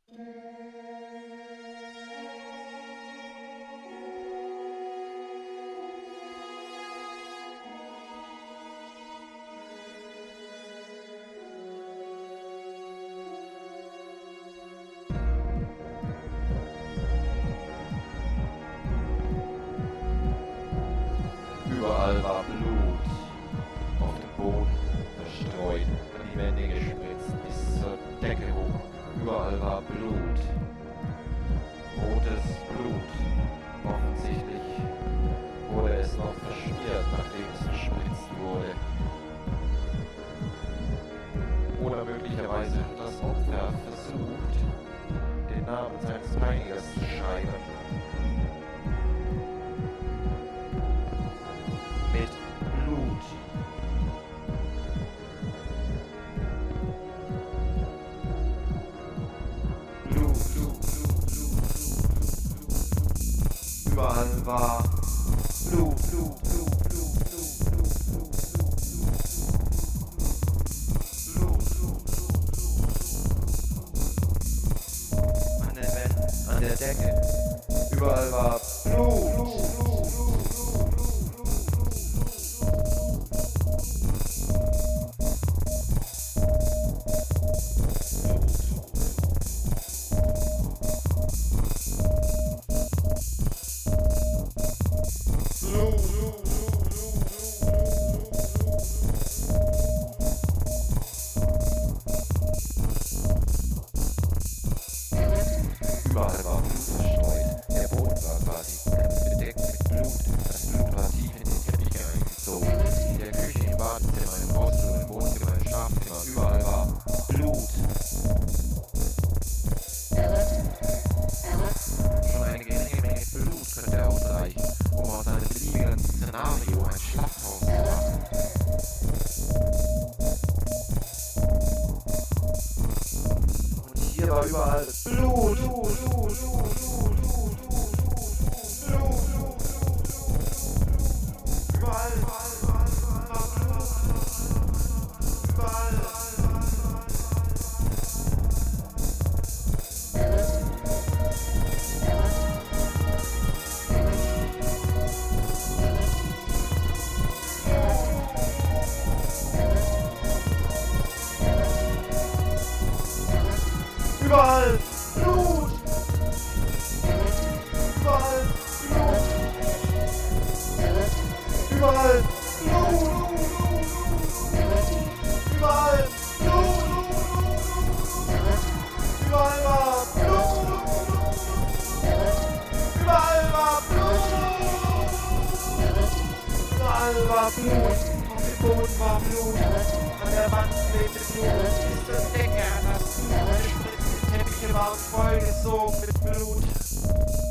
Überall war Blut, auf dem Boden verstreut, an die Wände gespritzt, bis zur Decke hoch. Überall war Blut, rotes Blut. Offensichtlich wurde es noch verschmiert, nachdem es gespritzt wurde. Oder möglicherweise hat das Opfer versucht, den Namen seines Peinigers zu schreiben. Mit Blut. Blut. Überall war Blut. An den Wänden, an der Decke. Überall war Blut. Überall war Blut verstreut. Der Boden war quasi ganz bedeckt mit Blut. Das Blut war tief in den Teppich eingezogen. In der Küche, im Badezimmer, im Hausflur, im Wohnzimmer, im Schlafzimmer. Überall war Blut. Schon eine geringe Menge Blut könnte ausreichen, um aus einem beliebigen Szenario ein Schlachthaus zu machen. Und hier war überall Blut. Überall Blut! Überall Blut! Überall Blut! Überall Blut! Überall war Blut! Überall war Blut! Überall war Blut! Auf dem Boden war Blut! An der Wand klebte Blut! Bis zur Decke an das Blut gespritzt. Die Teppiche waren vollgesogen mit Blut.